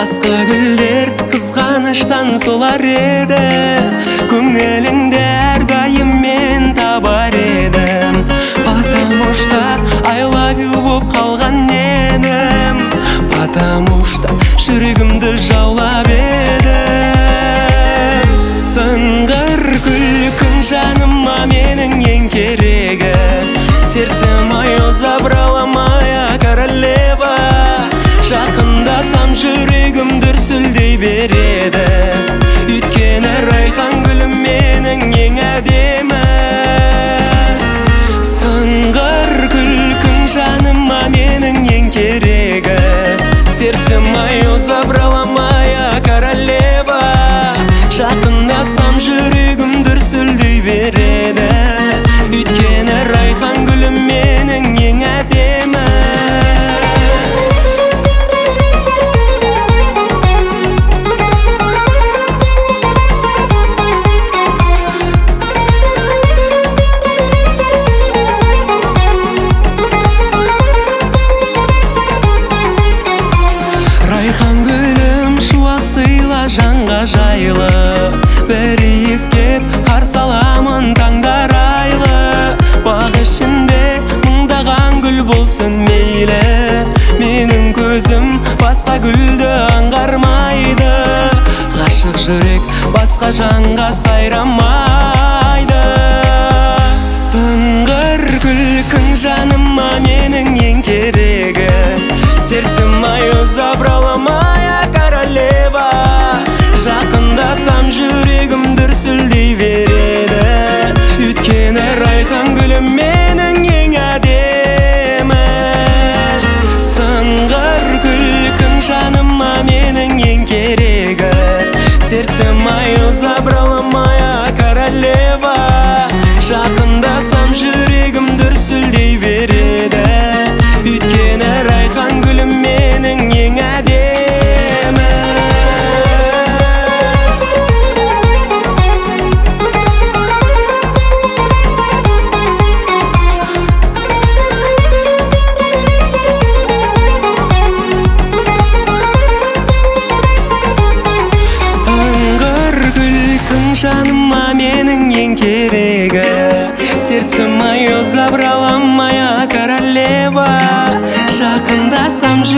басқа гүлдер қызғаныштан солар еді, көңіліңді әрдайым мен табар едім, потому что I love you боп қалған едім, потому что жүрегімді жаулап едім. Сыңғыр күлкің жаныма менің ең керегі, сердце мое забрала моя королева. Жақындасам жүрегім дүрсілдей береді, өйткені райхан гүлім менің ең әдемі. Сыңғыр күлкің жаныма менің ең керегі, сердце мое забрала моя королева. Жақындасам жүрегім дүрсілдей береді, өйткені райхан гүлім менің ең әдемі. Райхан гүлім шуақ сыйла жанға жайлы, бір иіскеп қарсы аламын таңдар айлы. Бақ ішінде мыңдаған гүл болсын мейлі, менің көзім басқа гүлді аңғармайды. Ғашық жүрек басқа жанға сайрамайды. Сыңғыр күлкің жаныма менің ең керегі, сердце мое забрала моя королева. Жақындасам жүрегім дүрсілдей береді, өйткені райхан гүлім менің ең әдемі. Сыңғыр күлкің жаныма менің ең керегі, сердце мое забрала моя королева. Жақындасам жүрегім дүрсілдей береді, өйткені райхан гүлім менің ең әдемі. Сыңғыр күлкің жаныма менің ең керегі, сердце мое забрала моя королева. Жақындасам